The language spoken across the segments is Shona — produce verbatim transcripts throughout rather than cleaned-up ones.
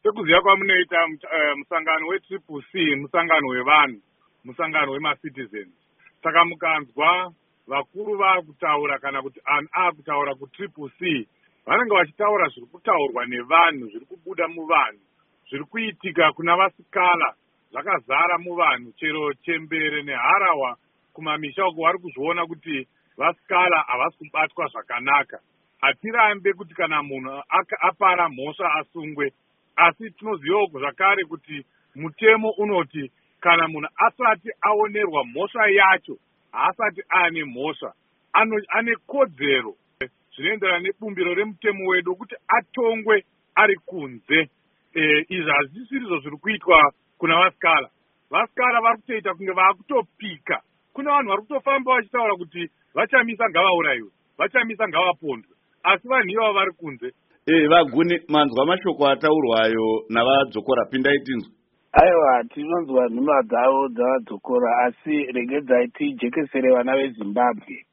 sekuziva kwamunoita musangano wetriple C, musangano wevanhu, musangano wemacitizens. Saka mukanzwa vakuru vakutaura kana kuti anhu akutaura kutriple C, vanenge vachitaura zviri kutaurwa nevanhu, zviri kubuda muvanhu, zviri kuitika kuna vasikala, zvakazara muvanhu, chero chembere neharawa kumamisha uko vari kuzviona kuti vasikala havasi kubatwa zvakanaka. Hatirambe kuti kana munhu apara mhosva asungwe, asi tinozivawo zvakare kuti mutemo unoti kana munhu asati aonerwa mhosva yacho, haasati ane mhosva, ane kodzero zvinoenderana nebumbiro remutemo wedu kuti atongwe ari kunze. E, izvi hazvisizvo zviri kuitwa kuna vasikala. Vasikala vari kutoita kunge vaakutopika. Kuna vanhu vari kutofamba vachitaura kuti vachamisa ngavaurayiwe, vachamisa ngavapondwe, asi vanhu ivavo vari kunze. E, Vaguni, manzwa mashoko ataurwayo navadzokora, pindai tinzwe. Aiwa, tinonzwa nhuma dzavo dzavadzokora, asi regedzai tijekesere vana veZimbabwe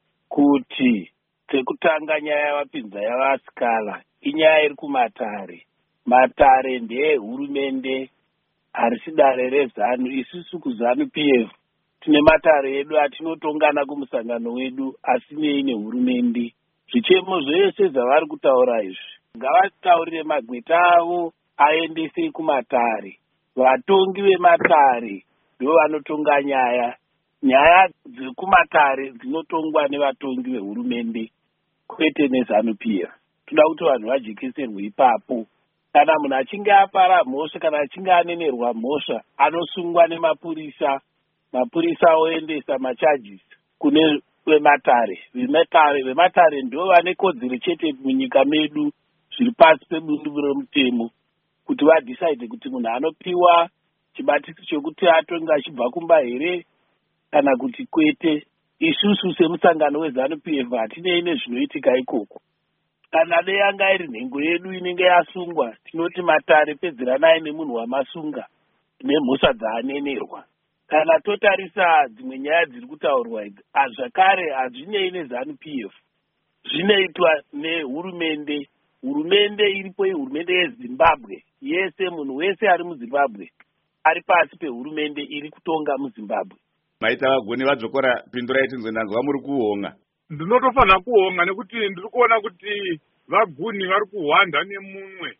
kuti tekutanga nyaya yavapinza yavasikala inyaya iri kumatare. Matare ndehurumende, harisi dare rezanu. Isusu kuzanu P F tine matare edu atinotongana kumusangano wedu asinei nehurumende. Zvichemo zvese zvavari kutaura izvi ngavataurire magweta avo aendese kumatare. Vatongi vematare ndivo vanotonga nyaya. Nyaya dzekumatare dzinotongwa nevatongi vehurumende, kwete nezanu P F. Toda kuti vanhu vajekeserwe ipapo. Kana munhu achinge apara mhosva, kana achinge anenerwa mhosva, anosungwa nemapurisa. Mapurisa oendesa machajisi kune vematare. Vematare vematare ndivo vane kodzero chete munyika medu zviri pasi pebundu remutemo kuti vadecide kuti munhu anopiwa chibatiso chokuti atonga achibva kumba here kana kuti kwete. Isusu semusangano wezanu P F hatinei nezvinoitika ikoko. Kana dei yanga iri nhengo yedu inenge yasungwa, tinoti matare pedzeranai nemunhu wamasunga nemhosva dzaanenerwa. Kana totarisa dzimwe nyaya dziri kutaurwa idzi, zvakare hazvinei nezanu P F, zvinoitwa nehurumende. Hurumende iripo, hurumende yeZimbabwe yese, munhu wese ari muZimbabwe ari pasi pehurumende iri kutonga muZimbabwe. Maita Vaguni, vadzokora, pindurai tinzwe, ndanzwa muri kuhonga. Ndinotofanira kuhonga nekuti ndiri kuona kuti Vaguni vari kuhwanda nemumwe.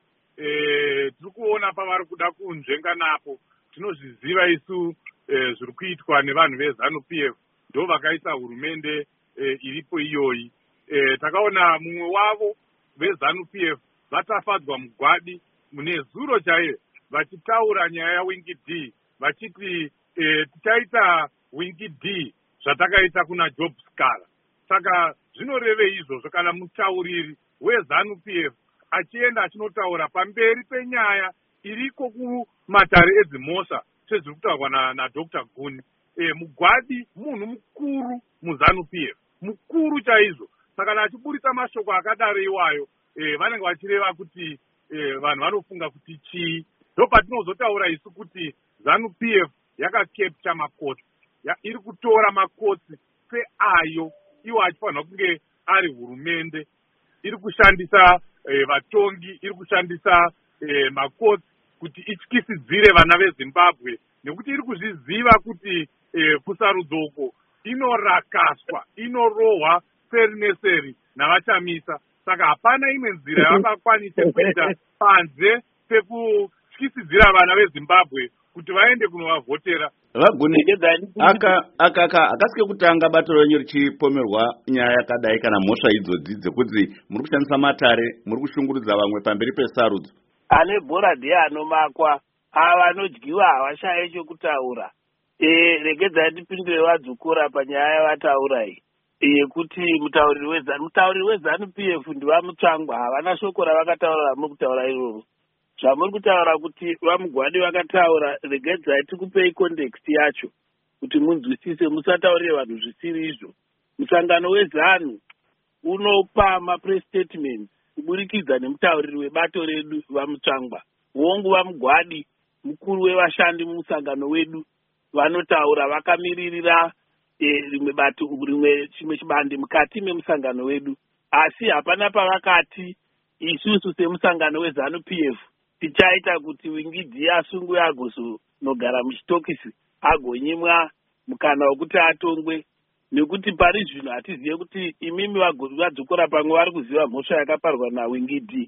E, tiri kuona pavari kuda kunzvenga napo. Tinozviziva isu e, zviri kuitwa nevanhu vezanu P F, ndo vakaisa hurumende e, iripo iyoyi. E, takaona mumwe wavo vezanu P F vatafadzwa mugwadi mune zuro chaiyo vachitaura nyaya yaWingi D, vachiti e, tichaita Wingi D zvatakaita kuna Job Skala. Saka zvinoreve izvozvo kana mutauriri wezanu P F achienda achinotaura pamberi penyaya iriko kumatare edzimhosva sezviri kutaurwa na, na Doctor Guni. E, mugwadi munhu mukuru muzanu P F, mukuru chaizvo. Saka kana achiburitsa mashoko akadaro iwayo, e, vanenge vachireva kuti e, vanhu vanofunga kuti chii. Ndo patinozotaura isu kuti zanu P F yakacapture makotsi, ya, iri kutora makotsi seayo iwo achifanirwa kunge ari hurumende, iri kushandisa e, vatongi, iri kushandisa e, makotsi kuti ityisidzire vana veZimbabwe, nekuti iri kuzviziva kuti e, kusarudzoko inorakaswa, inorohwa seri neseri navachamisa. Saka hapana imwe nzira yavakakwanise kuita panze pekutyisidzira vana veZimbabwe kuti vaende kunovavhotera. Vaguni, aka aka akasike kutanga bato renyu richipomerwa nyaya yakadai kana mhosva idzodzi dzekuti muri kushandisa matare, muri kushungurudza vamwe pamberi pesarudzo. Ane bhora ndiye anomakwa, ava vanodyiwa havashaye chokutaura. E, regedzai tipindure vadzokora panyaya yavataura iyi yekuti mutauriri wezanu mutauriri wezanu P F ndivamutsvangwa, havana shoko ravakataura muri kutaura iroro. Zvamuri kutaura kuti vamugwadi vakataura, regedzai tikupei context yacho kuti munzwisise, musataurire vanhu zvisiri izvo. Musangano wezanu unopa mapress statements kuburikidza nemutauriri webato redu vamutsvangwa. Wongu vamugwadi mukuru wevashandi mumusangano wedu vanotaura vakamiririra rimwe bato rimwe chimwe chibandi mukati memusangano wedu, asi hapana pavakati isusu semusangano wezanu P F tichaita kuti Wingidi asungwe agozonogara muchitokisi agonyimwa mukana wekuti atongwe, nekuti pari zvino hatizive kuti imimi vadzokora pamwe vari kuziva mhosva yakaparwa naWingidi.